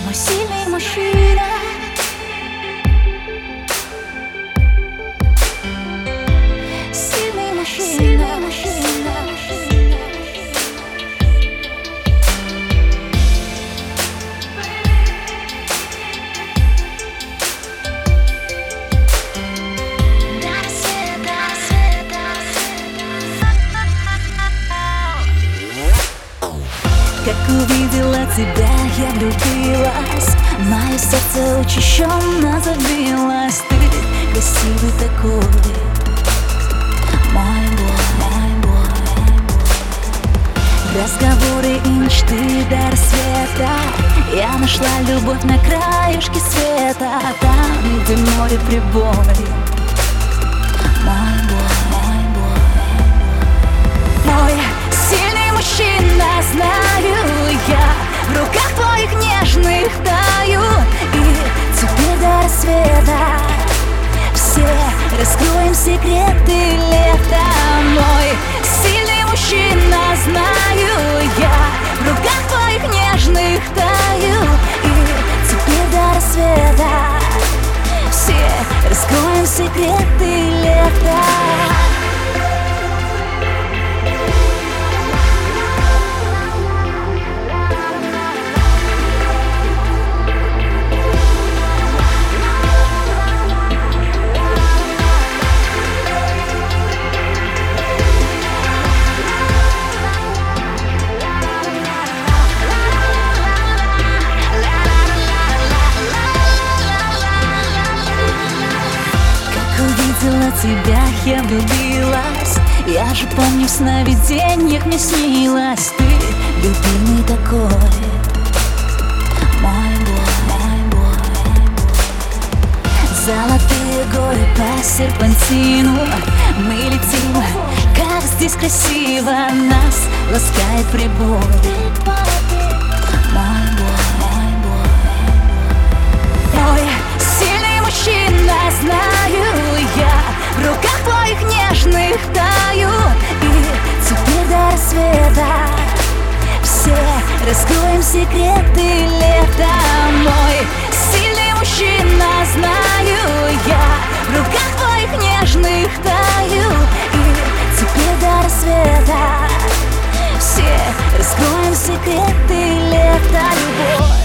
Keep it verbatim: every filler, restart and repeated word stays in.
мой сильный мужчина. Сильный мужчина, мужчина, мужчина. Как увидела тебя, я влюбилась. Мое сердце учащенно забилось. Ты красивый такой, мой бой, мой бой. Разговоры и мечты до рассвета. Я нашла любовь на краешке света. Там, где море прибой. Мой бой, мой бой. Мой сильный мужчина, знаю я. В руках твоих нежных таю. И теперь до рассвета все раскроем секреты лета. Мой сильный мужчина, знаю я. В руках твоих нежных таю. И теперь до рассвета все раскроем секреты лета. Увидела тебя, я влюбилась. Я же помню, в сновидениях мне снилась. Ты любимый такой, мой бой, мой бой. Золотые горы по серпантину. Мы летим, как здесь красиво. Нас ласкает прибой. Мой бой, мой бой. Мой сильный мужчина, знаю я. В руках твоих нежных таю. И теперь до рассвета все раскроем секреты лета. Мой сильный мужчина, знаю я. В руках твоих нежных таю. И теперь до рассвета все раскроем секреты лета. Любовь.